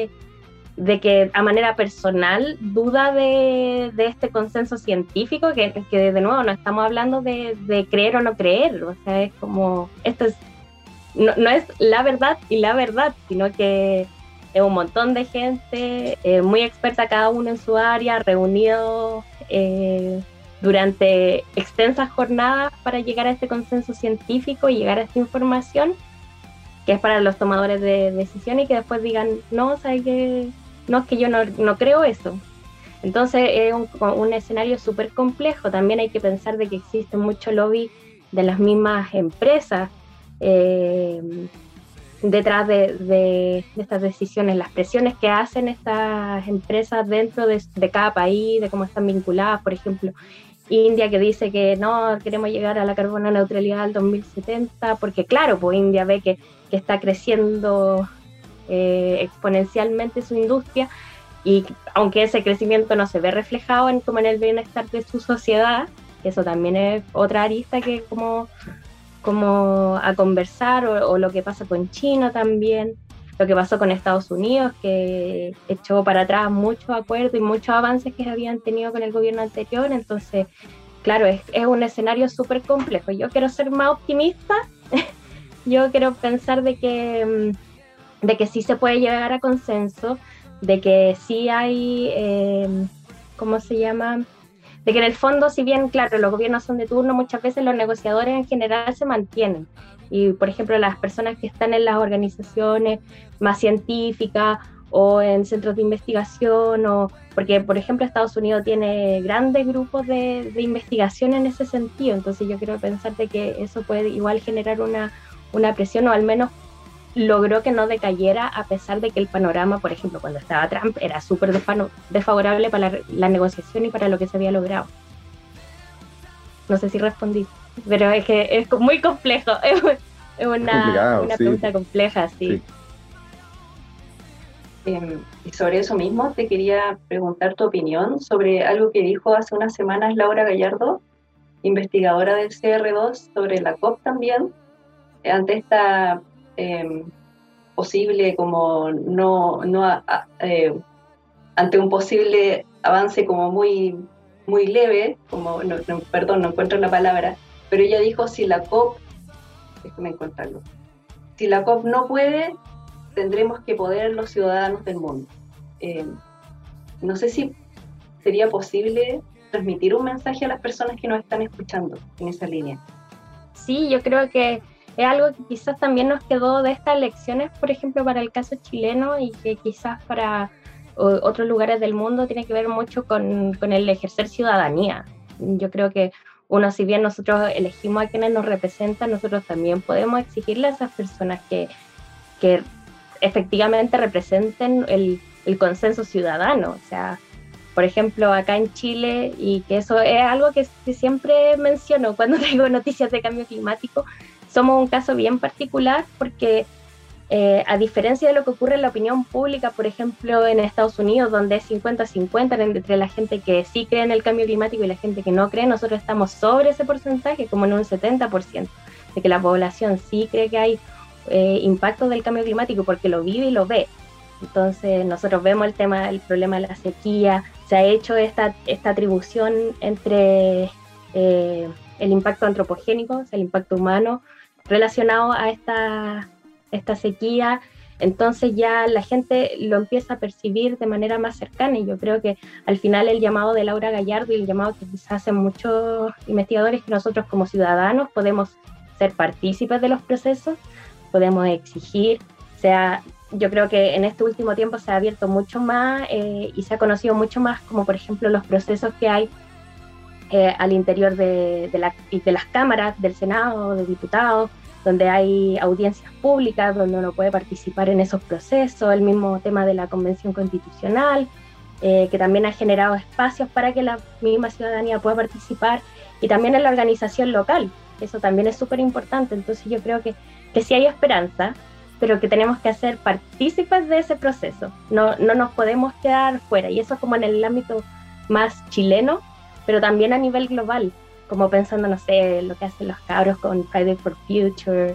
que a manera personal duda de este consenso científico, que de nuevo no estamos hablando de creer o no creer. O sea, es como, esto no es la verdad y la verdad, sino que es un montón de gente muy experta, cada uno en su área, reunidos durante extensas jornadas para llegar a este consenso científico y llegar a esta información, que es para los tomadores de decisiones, y que después digan, no, ¿sabes qué? No, es que yo no creo eso. Entonces es un escenario súper complejo. También hay que pensar de que existe mucho lobby de las mismas empresas detrás de estas decisiones, las presiones que hacen estas empresas dentro de cada país, de cómo están vinculadas. Por ejemplo, India, que dice que no, queremos llegar a la carbono neutralidad al 2070, porque claro, pues India ve que está creciendo exponencialmente su industria, y aunque ese crecimiento no se ve reflejado como en el bienestar de su sociedad, eso también es otra arista que como a conversar, o lo que pasa con China también, lo que pasó con Estados Unidos, que echó para atrás muchos acuerdos y muchos avances que habían tenido con el gobierno anterior. Entonces, claro, es un escenario súper complejo. Yo quiero ser más optimista. Yo quiero pensar de que sí se puede llegar a consenso, de que sí hay, ¿cómo se llama?, de que en el fondo, si bien, claro, los gobiernos son de turno, muchas veces los negociadores en general se mantienen. Y, por ejemplo, las personas que están en las organizaciones más científicas o en centros de investigación, o porque, por ejemplo, Estados Unidos tiene grandes grupos de investigación en ese sentido. Entonces yo quiero pensar de que eso puede igual generar una presión, o al menos logró que no decayera, a pesar de que el panorama, por ejemplo, cuando estaba Trump, era súper desfavorable para la negociación y para lo que se había logrado. No sé si respondí, pero es que es muy complejo, es una sí. pregunta compleja, sí. Y sobre eso mismo te quería preguntar tu opinión sobre algo que dijo hace unas semanas Laura Gallardo, investigadora del CR2, sobre la COP también, ante esta posible como ante un posible avance como muy leve, como perdón, no encuentro la palabra, pero ella dijo si la COP no puede, tendremos que poder los ciudadanos del mundo. No sé si sería posible transmitir un mensaje a las personas que nos están escuchando en esa línea. Sí, yo creo que es algo que quizás también nos quedó de estas elecciones, por ejemplo, para el caso chileno, y que quizás para otros lugares del mundo tiene que ver mucho con el ejercer ciudadanía. Yo creo que si bien nosotros elegimos a quienes nos representan, nosotros también podemos exigirle a esas personas que efectivamente representen el consenso ciudadano. O sea, por ejemplo, acá en Chile, y que eso es algo que siempre menciono cuando traigo noticias de cambio climático, somos un caso bien particular porque a diferencia de lo que ocurre en la opinión pública, por ejemplo, en Estados Unidos, donde es 50-50 entre la gente que sí cree en el cambio climático y la gente que no cree, nosotros estamos sobre ese porcentaje, como en un 70%, de que la población sí cree que hay impacto del cambio climático porque lo vive y lo ve. Entonces nosotros vemos el problema de la sequía, se ha hecho esta atribución entre el impacto antropogénico, o sea, el impacto humano relacionado a esta sequía. Entonces ya la gente lo empieza a percibir de manera más cercana, y yo creo que al final el llamado de Laura Gallardo y el llamado que quizás hacen muchos investigadores, que nosotros como ciudadanos podemos ser partícipes de los procesos, podemos exigir. O sea, yo creo que en este último tiempo se ha abierto mucho más y se ha conocido mucho más, como por ejemplo los procesos que hay al interior de las cámaras del Senado, de diputados, donde hay audiencias públicas, donde uno puede participar en esos procesos, el mismo tema de la Convención Constitucional, que también ha generado espacios para que la misma ciudadanía pueda participar, y también en la organización local, eso también es súper importante. Entonces yo creo que sí hay esperanza, pero que tenemos que ser partícipes de ese proceso, no nos podemos quedar fuera, y eso como en el ámbito más chileno, pero también a nivel global, como pensando, no sé, lo que hacen los cabros con Friday for Future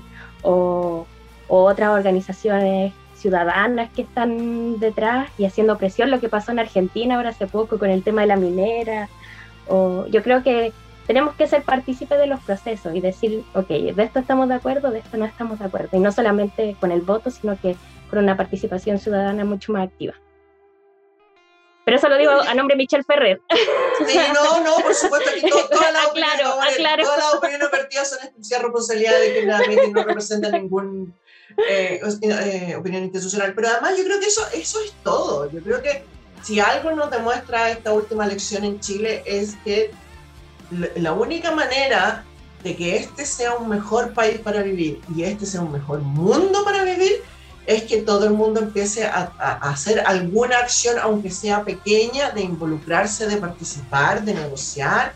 o otras organizaciones ciudadanas que están detrás y haciendo presión, lo que pasó en Argentina ahora hace poco con el tema de la minera. Yo creo que tenemos que ser partícipes de los procesos y decir, ok, de esto estamos de acuerdo, de esto no estamos de acuerdo, y no solamente con el voto, sino que con una participación ciudadana mucho más activa. Pero eso lo digo a nombre de Michelle Ferrer. Sí, no, por supuesto, aquí todas las opiniones vertidas son exclusiva responsabilidad de quien la emite y no representa ninguna opinión institucional. Pero además yo creo que eso es todo. Yo creo que si algo nos demuestra esta última elección en Chile es que la única manera de que este sea un mejor país para vivir y este sea un mejor mundo para vivir es que todo el mundo empiece a hacer alguna acción, aunque sea pequeña, de involucrarse, de participar, de negociar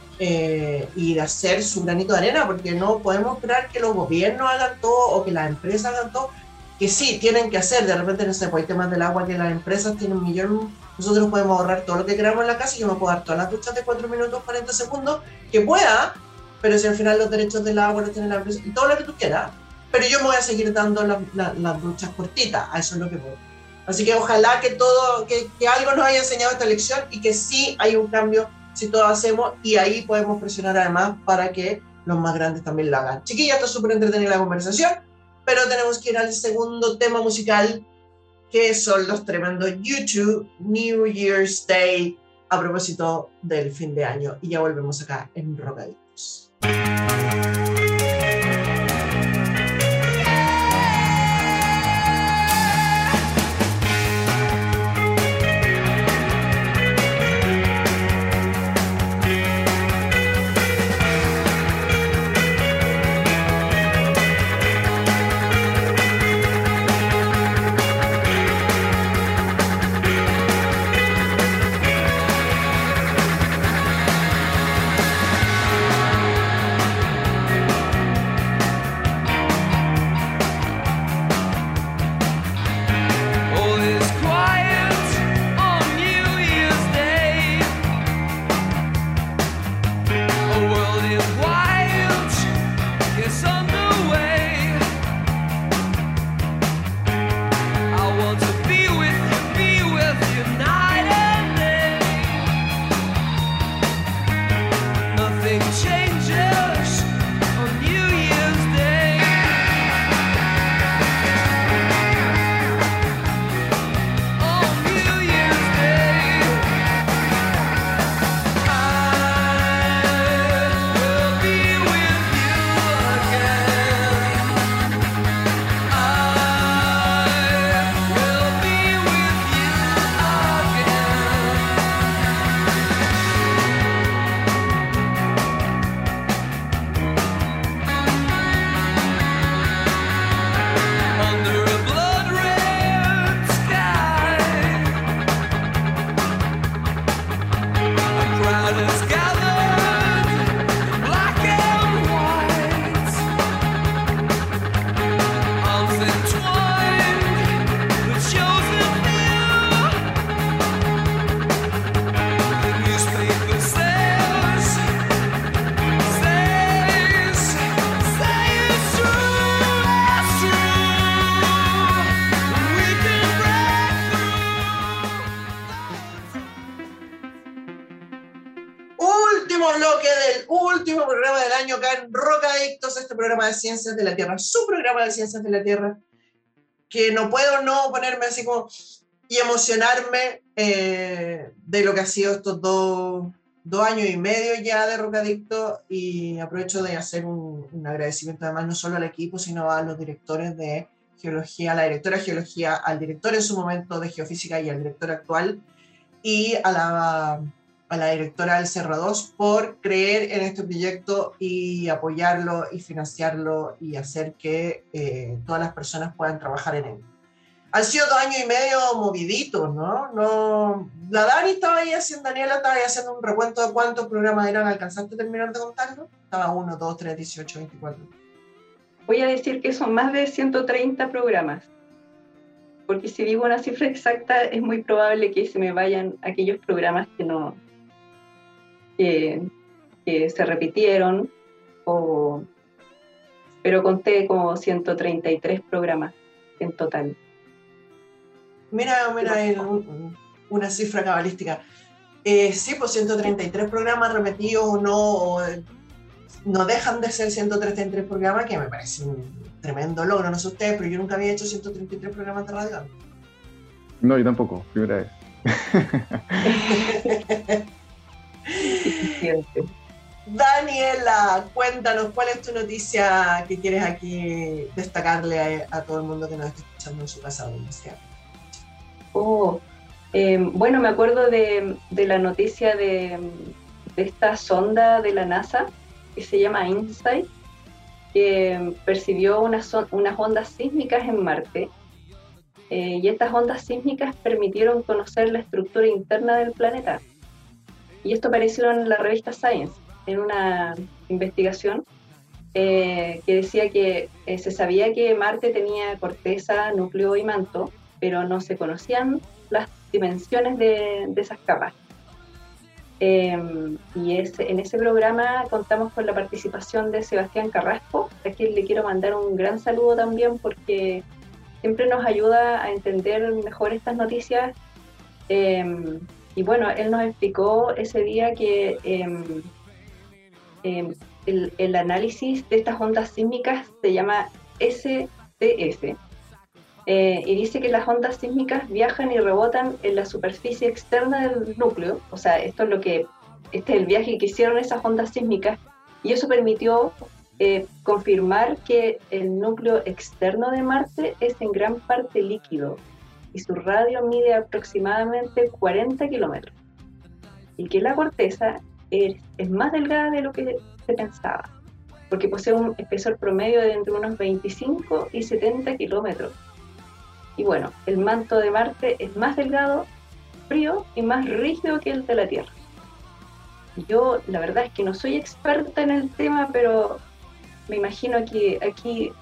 y de hacer su granito de arena, porque no podemos esperar que los gobiernos hagan todo o que las empresas hagan todo, que sí, tienen que hacer. De repente, no sé, pues hay temas del agua que las empresas tienen 1 millón, nosotros podemos ahorrar todo lo que queramos en la casa, y yo me puedo dar todas las duchas de 4 minutos 40 segundos, que pueda, pero si al final los derechos del agua los tiene la empresa, y todo lo que tú quieras, pero yo me voy a seguir dando las duchas cortitas, a eso es lo que voy. Así que ojalá que algo nos haya enseñado esta lección, y que sí hay un cambio si todos hacemos, y ahí podemos presionar además para que los más grandes también lo hagan. Chiquillas, está súper entretenida la conversación, pero tenemos que ir al segundo tema musical, que son los tremendos U2 New Year's Day, a propósito del fin de año, y ya volvemos acá en Rocaditos. último programa del año acá en Rocadictos, este programa de Ciencias de la Tierra, su programa de Ciencias de la Tierra, que no puedo no ponerme así como y emocionarme de lo que ha sido estos dos años y medio ya de Rocadictos, y aprovecho de hacer un agradecimiento además no solo al equipo, sino a los directores de Geología, a la directora de Geología, al director en su momento de Geofísica y al director actual, y a la directora del Cerro 2 por creer en este proyecto y apoyarlo y financiarlo y hacer que todas las personas puedan trabajar en él. Han sido 2 años y medio moviditos, ¿no? La Dani estaba ahí haciendo, Daniela estaba ahí haciendo un recuento de cuántos programas eran. ¿Alcanzaste a terminar de contarlo? Estaba 1, 2, 3, 18, 24. Voy a decir que son más de 130 programas, porque si digo una cifra exacta es muy probable que se me vayan aquellos programas que se repitieron, pero conté como 133 programas en total. Mira, una cifra cabalística. Sí, pues 133 programas repetidos no dejan de ser 133 programas, que me parece un tremendo logro, no sé ustedes, pero yo nunca había hecho 133 programas de radio. No, yo tampoco, primera vez. Daniela, cuéntanos, ¿cuál es tu noticia que quieres aquí destacarle a todo el mundo que nos está escuchando en su casa donde sea? Bueno, me acuerdo de la noticia de esta sonda de la NASA que se llama InSight, que percibió unas ondas sísmicas en Marte, y estas ondas sísmicas permitieron conocer la estructura interna del planeta. Y esto apareció en la revista Science, en una investigación que decía que se sabía que Marte tenía corteza, núcleo y manto, pero no se conocían las dimensiones de esas capas. Y en ese programa contamos con la participación de Sebastián Carrasco, a quien le quiero mandar un gran saludo también, porque siempre nos ayuda a entender mejor estas noticias. Y bueno, él nos explicó ese día que el análisis de estas ondas sísmicas se llama STF, y dice que las ondas sísmicas viajan y rebotan en la superficie externa del núcleo. O sea, este es el viaje que hicieron esas ondas sísmicas, y eso permitió confirmar que el núcleo externo de Marte es en gran parte líquido y su radio mide aproximadamente 40 kilómetros, y que la corteza es más delgada de lo que se pensaba, porque posee un espesor promedio de entre unos 25 y 70 kilómetros. Y bueno, el manto de Marte es más delgado, frío y más rígido que el de la Tierra. Yo la verdad es que no soy experta en el tema, pero me imagino que aquí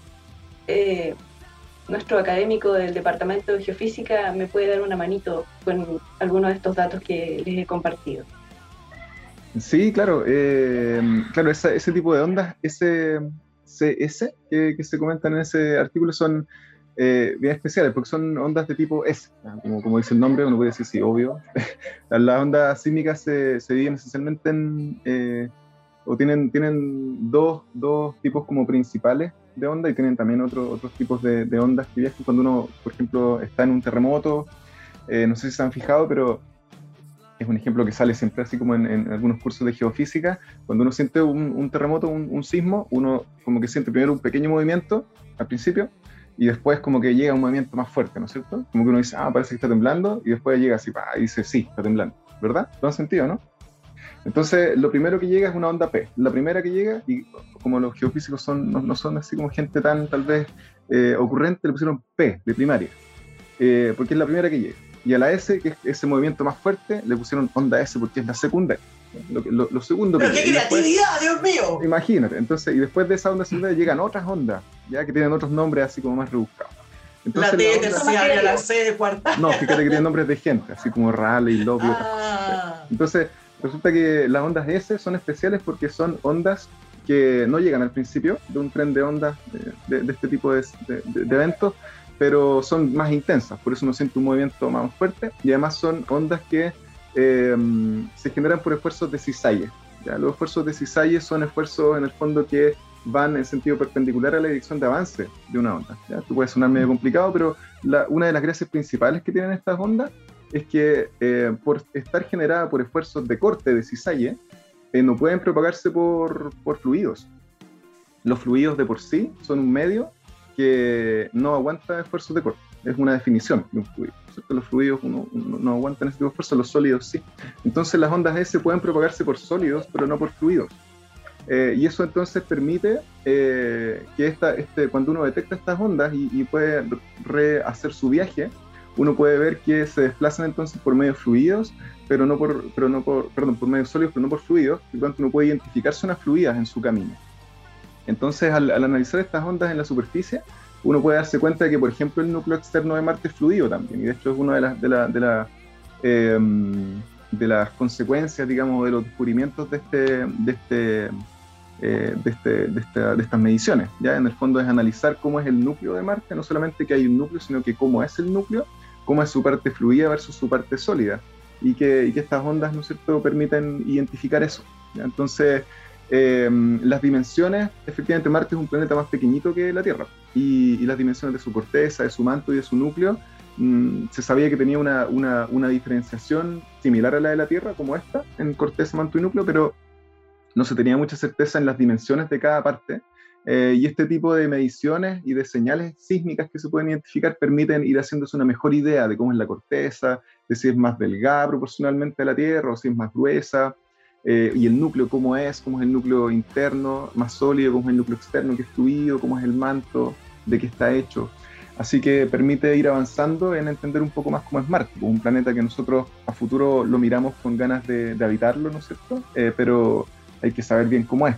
nuestro académico del Departamento de Geofísica me puede dar una manito con algunos de estos datos que les he compartido. Sí, claro, ese tipo de ondas, SCS, que se comentan en ese artículo, son bien especiales, porque son ondas de tipo S, como dice el nombre, uno puede decir sí, obvio. Las ondas sísmicas se dividen esencialmente o tienen dos tipos como principales de onda, y tienen también otros tipos de ondas que viajan cuando uno, por ejemplo, está en un terremoto. No sé si se han fijado, pero es un ejemplo que sale siempre así como en algunos cursos de geofísica. Cuando uno siente un terremoto, un sismo, uno como que siente primero un pequeño movimiento al principio, y después como que llega un movimiento más fuerte, ¿no es cierto? Como que uno dice, parece que está temblando, y después llega así, y dice, sí, está temblando, ¿verdad? ¿Lo han sentido, no? Entonces, lo primero que llega es una onda P. La primera que llega, y como los geofísicos no son así como gente tan, tal vez, ocurrente, le pusieron P, de primaria, porque es la primera que llega. Y a la S, que es ese movimiento más fuerte, le pusieron onda S porque es la secundaria. Lo segundo. ¡Pero qué creatividad, Dios mío! Imagínate. Entonces, y después de esa onda secundaria llegan otras ondas, ya que tienen otros nombres así como más rebuscados. Entonces, la T terciaria, la C de cuarta. No, fíjate que tienen nombres de gente, así como Raleigh, Lobby y otras cosas. Entonces, resulta que las ondas S son especiales porque son ondas que no llegan al principio de un tren de ondas de este tipo de eventos, pero son más intensas, por eso uno siente un movimiento más fuerte, y además son ondas que se generan por esfuerzos de cizaña. ¿ya? Los esfuerzos de cisalle son esfuerzos en el fondo que van en sentido perpendicular a la dirección de avance de una onda, ¿ya? Esto puede sonar medio complicado, pero una de las gracias principales que tienen estas ondas es que por estar generada por esfuerzos de corte de cisalle, no pueden propagarse por fluidos. Los fluidos de por sí son un medio que no aguanta esfuerzos de corte. Es una definición de un fluido, ¿cierto? Los fluidos no aguantan ese tipo de esfuerzos, los sólidos sí. Entonces las ondas S pueden propagarse por sólidos, pero no por fluidos. Y eso entonces permite que cuando uno detecta estas ondas y puede rehacer su viaje, uno puede ver que se desplazan entonces por medios fluidos, por medios sólidos, pero no por fluidos, y tanto uno puede identificar zonas fluidas en su camino. Entonces, al analizar estas ondas en la superficie, uno puede darse cuenta de que, por ejemplo, el núcleo externo de Marte es fluido también, y de hecho es una de las consecuencias, digamos, de los descubrimientos de estas mediciones. ¿Ya? En el fondo es analizar cómo es el núcleo de Marte, no solamente que hay un núcleo, sino que cómo es el núcleo, cómo es su parte fluida versus su parte sólida, y que estas ondas, ¿no es cierto?, permiten identificar eso. ¿Ya? Entonces, las dimensiones, efectivamente Marte es un planeta más pequeñito que la Tierra, y las dimensiones de su corteza, de su manto y de su núcleo, se sabía que tenía una diferenciación similar a la de la Tierra, como esta, en corteza, manto y núcleo, pero no se tenía mucha certeza en las dimensiones de cada parte, y este tipo de mediciones y de señales sísmicas que se pueden identificar permiten ir haciéndose una mejor idea de cómo es la corteza, de si es más delgada proporcionalmente a la Tierra o si es más gruesa, y el núcleo cómo es el núcleo interno, más sólido, cómo es el núcleo externo, que es fluido, cómo es el manto, de qué está hecho. Así que permite ir avanzando en entender un poco más cómo es Marte, un planeta que nosotros a futuro lo miramos con ganas de habitarlo, ¿no es cierto? Pero hay que saber bien cómo es.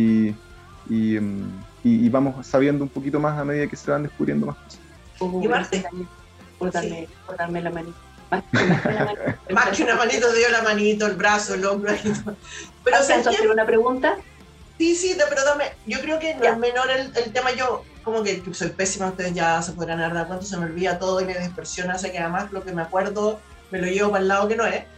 Y vamos sabiendo un poquito más a medida que se van descubriendo más cosas. ¿Y Marte? Por darme la manito. Más que una manito, te dio la manito, el brazo, el hombro. Pero ¿Alcanzo a hacer una pregunta? Sí, pero yo creo que no es menor el tema. Yo como que soy pésima, ustedes ya se podrán dar cuenta, se me olvida todo y me dispersiona, sé que además lo que me acuerdo me lo llevo para el lado que no es.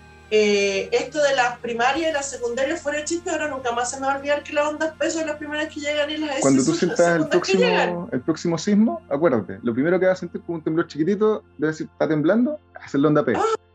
Esto de las primarias y las secundarias fuera de chiste, ahora nunca más se me va a olvidar que las ondas peso son las primeras que llegan y las S cuando tú son las sientas segundas el próximo sismo, acuérdate, lo primero que vas a sentir como un temblor chiquitito, debe decir, está temblando, es la onda P.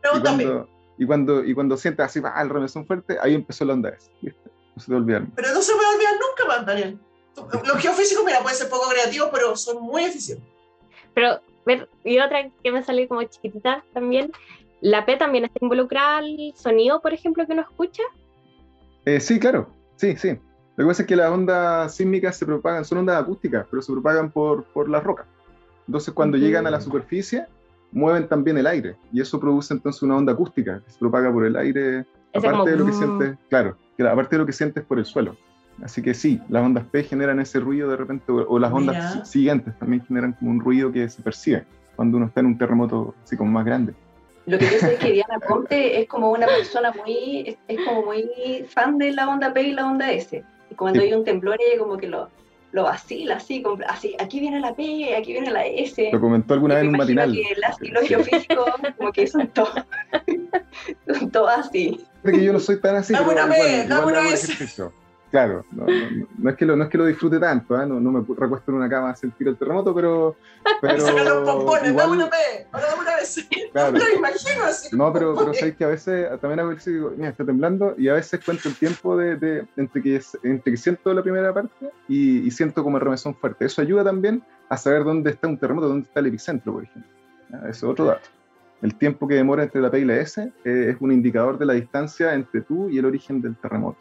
Y cuando sientas así, el remesón fuerte, ahí empezó la onda S. ¿Viste? No se te olvida. Pero no se me va a olvidar nunca más, Daniel. Los geofísicos, mira, pueden ser poco creativos, pero son muy eficientes. Pero, y otra que me salió como chiquitita también, ¿la P también está involucrada al sonido, por ejemplo, que uno escucha? Sí, claro, sí. Lo que pasa es que las ondas sísmicas se propagan, son ondas acústicas, pero se propagan por las rocas. Entonces, cuando llegan a la superficie, mueven también el aire, y eso produce entonces una onda acústica, que se propaga por el aire, aparte de lo que sientes, claro, aparte de lo que sientes por el suelo. Así que sí, las ondas P generan ese ruido de repente, o las ondas siguientes también generan como un ruido que se percibe cuando uno está en un terremoto así como más grande. Lo que yo sé es que Diana Ponte es como una persona muy fan de la onda P y la onda S. Y cuando hay un temblor ella como que lo vacila así, aquí viene la P, aquí viene la S. Lo comentó alguna vez en un matinal. Que los geofísicos como que son todos así. Que yo no soy tan así, dame pero una P, dame una hago S. ejercicio. Claro, no es que lo disfrute tanto, no me recuesto en una cama a sentir el terremoto, pero sacan los pompones, igual, dame una P, ahora dame una S. Claro. No me lo imagino así. No, pero sabéis que a veces también a veces digo, mira, está temblando, y a veces cuento el tiempo entre que siento la primera parte y siento como el remesón fuerte. Eso ayuda también a saber dónde está un terremoto, dónde está el epicentro, por ejemplo. Eso es otro dato. El tiempo que demora entre la P y la S es un indicador de la distancia entre tú y el origen del terremoto.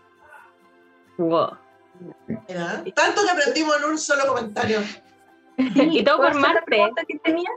Wow. Mira, tanto que aprendimos en un solo comentario. Y todo por Marte. Que tenía?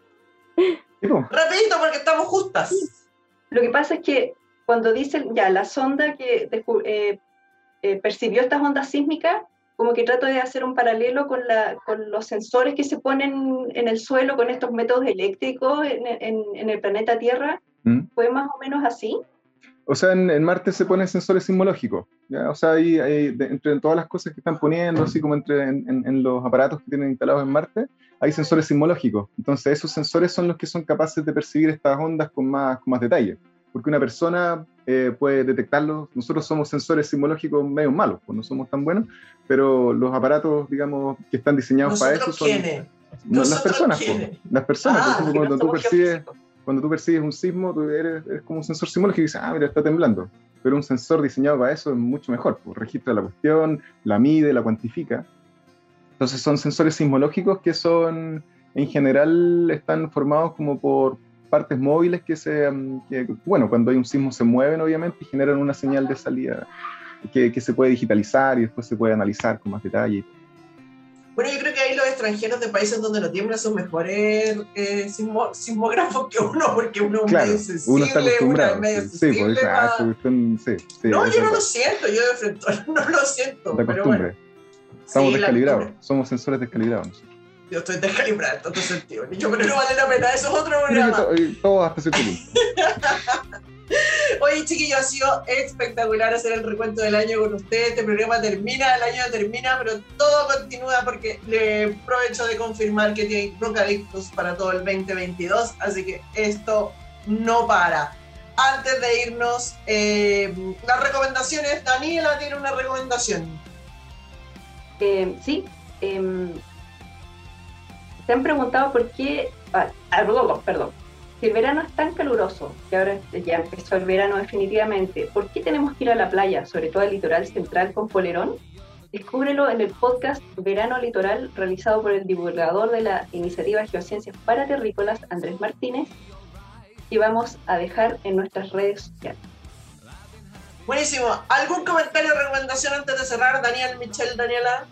Rapidito, porque estamos justas. Lo que pasa es que cuando dicen la sonda que percibió estas ondas sísmicas, como que trato de hacer un paralelo con los sensores que se ponen en el suelo con estos métodos eléctricos en el planeta Tierra. ¿Fue más o menos así? O sea, en Marte se ponen sensores sismológicos, ¿ya? O sea, ahí entre todas las cosas que están poniendo, así como en los aparatos que tienen instalados en Marte, hay sensores sismológicos. Entonces, esos sensores son los que son capaces de percibir estas ondas con más detalle. porque una persona puede detectarlo. Nosotros somos sensores sismológicos medio malos, pues no somos tan buenos, pero los aparatos, digamos, que están diseñados para eso son las personas. Pues, las personas, por ejemplo, cuando tú percibes un sismo, tú eres como un sensor sismológico y dices, mira, está temblando. Pero un sensor diseñado para eso es mucho mejor, pues registra la cuestión, la mide, la cuantifica. Entonces son sensores sismológicos que son, en general, están formados como por partes móviles que cuando hay un sismo se mueven obviamente y generan una señal de salida que se puede digitalizar y después se puede analizar con más detalle. Bueno, yo creo que ahí los extranjeros de países donde no tiembla son mejores sismógrafos que uno, porque uno es medio sensible, uno está acostumbrado. No, yo no lo siento, yo de frente no lo siento. Pero bueno. Estamos descalibrados, somos sensores descalibrados nosotros. Yo estoy descalibrado en todo sentido. Yo creo que no vale la pena, eso es otro programa. Todo hasta cierto punto. Oye, chiquillos, ha sido espectacular hacer el recuento del año con ustedes. Este programa termina, el año termina, pero todo continúa porque le aprovecho de confirmar que tiene Rocadictus para todo el 2022, así que esto no para. Antes de irnos, las recomendaciones. Daniela tiene una recomendación. Sí. Se han preguntado por qué... perdón. Si el verano es tan caluroso, que ahora ya empezó el verano definitivamente, ¿por qué tenemos que ir a la playa, sobre todo al litoral central con polerón? Descúbrelo en el podcast Verano Litoral, realizado por el divulgador de la iniciativa Geociencias para Terrícolas, Andrés Martínez, y vamos a dejar en nuestras redes sociales. Buenísimo. ¿Algún comentario o recomendación antes de cerrar, Daniel, Michelle, Daniela?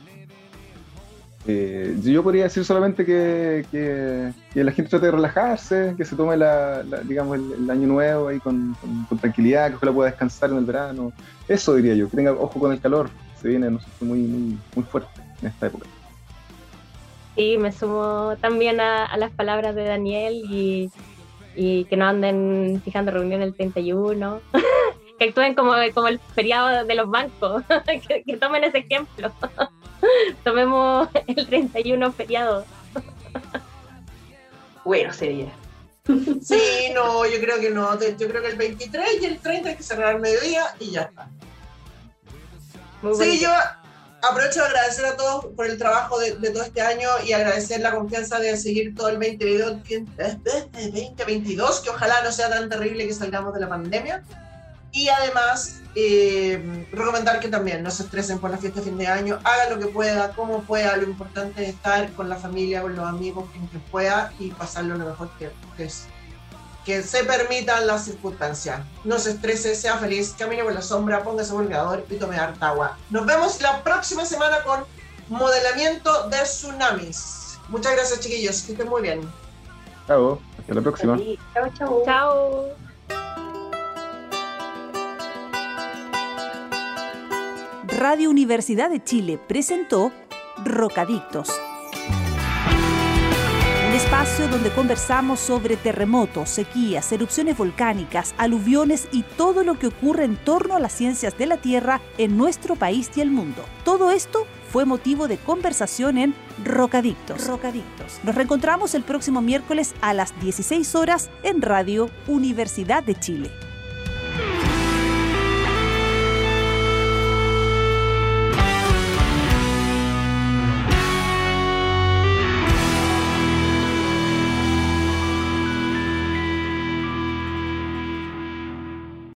Yo podría decir solamente que la gente trate de relajarse, que se tome digamos el año nuevo ahí con tranquilidad, que ojalá pueda descansar en el verano. Eso diría yo, que tenga ojo con el calor, se viene muy fuerte en esta época. Sí, me sumo también a las palabras de Daniel y que no anden fijando reunión el 31, que actúen como el feriado de los bancos, que tomen ese ejemplo. Tomemos el 31 feriado. Bueno, sería. Sí, no, yo creo que no. Yo creo que el 23 y el 30 hay que cerrar al mediodía y ya está. Sí, yo aprovecho de agradecer a todos por el trabajo de todo este año y agradecer la confianza de seguir todo el 2022, que ojalá no sea tan terrible que salgamos de la pandemia. Y además, recomendar que también no se estresen por la fiesta de fin de año, hagan lo que pueda, como pueda, lo importante es estar con la familia, con los amigos, con quien pueda y pasarlo lo mejor que se permitan las circunstancias. No se estrese, sea feliz, camine por la sombra, póngase holgador y tome harta agua. Nos vemos la próxima semana con modelamiento de tsunamis. Muchas gracias, chiquillos, que estén muy bien. Chao, hasta la próxima. Chao. Chao. Radio Universidad de Chile presentó Rocadictos, un espacio donde conversamos sobre terremotos, sequías, erupciones volcánicas, aluviones y todo lo que ocurre en torno a las ciencias de la Tierra en nuestro país y el mundo. Todo esto fue motivo de conversación en Rocadictos. Nos reencontramos el próximo miércoles a las 16 horas en Radio Universidad de Chile.